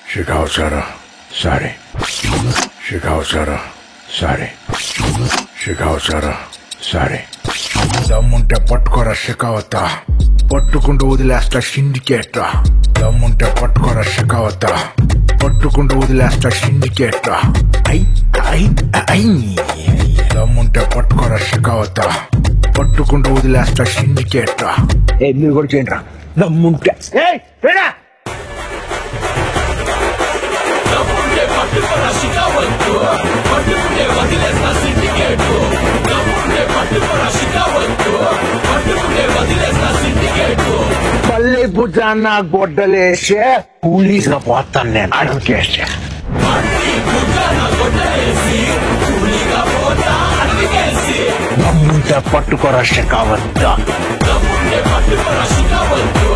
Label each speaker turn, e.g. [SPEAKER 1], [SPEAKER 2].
[SPEAKER 1] Shikaosara, Sari. Shikaosara, Sari. Shikaosara, Sari. దమ్ముంటే పట్టుకోరా షికావత, పట్టుకుంటూ వదిలేస్తా సిండికేట్. దమ్ముంటే పట్టుకోరా షికావత, పట్టుకుంటూ వదిలేస్తా సిండికేట్. దమ్ముంటే పట్టుకోరా షికావత, పట్టుకుంటూ వదిలేస్తా సిండికేట్. మీరు కూడా చేయండి రా దమ్ముంటే. పల్లె భుజాన్న గొడ్డలేసే పోలీసుగా పోతాను నేను అడుగుకేసే. దమ్ముంటే పట్టుకోరా షికావత.